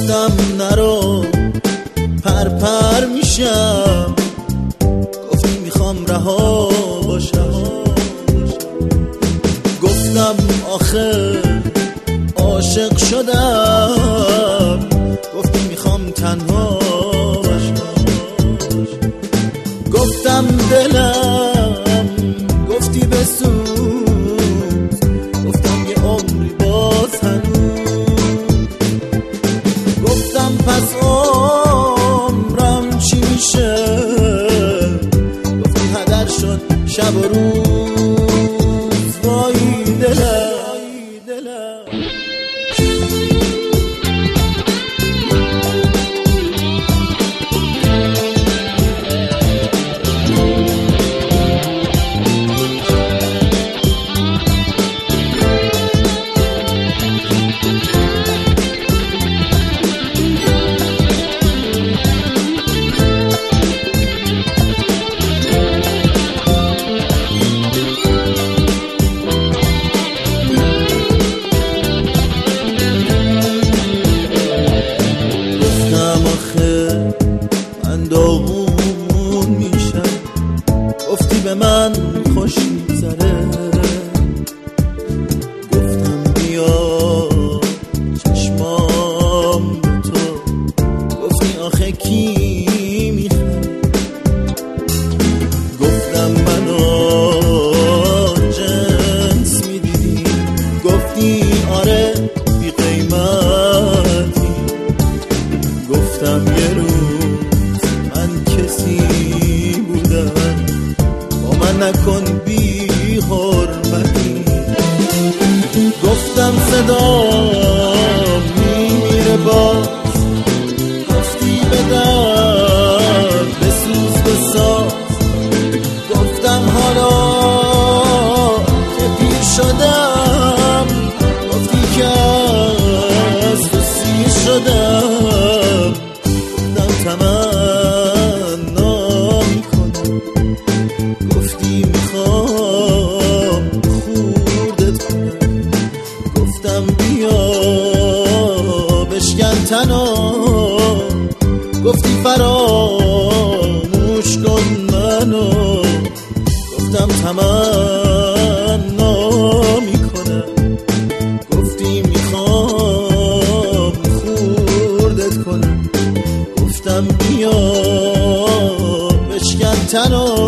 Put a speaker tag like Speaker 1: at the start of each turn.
Speaker 1: گفتم نرو پر میشم، گفتی میخوام رها باشم. گفتم آخه عاشق شدم، گفتی میخوام تنها باشم. گفتم دلم، گفتی بسوز، گفتم یه عمری باز هنوز. گفتم پس عمرم چی میشه، گفتی هدر شد شب و روز. وای دلم داغون میشم، گفتی به من خوش میگذره. گفتم بیا چشمام به تو، گفتی آخه کی میخواد. گفتم منو جنس میدیدی، گفتی آره بی قیمتی. گفتم یه روز من کسی بودم، با من نکن بی حرمتی. گفتم صدا میمیره باز، گفتی به درد بسوز بساز. گفتم حالا که پیر شدم، گفتی که از تو سیر شدم. گفتم تمنا میکنم، گفتی میخوام خوردت کنم. گفتم بیا بشکن تنو، گفتی فراموش کن منو. گفتم تمنا میکنم، گفتی میخوام خوردت کنم. گفتم بیا بشکن تنو،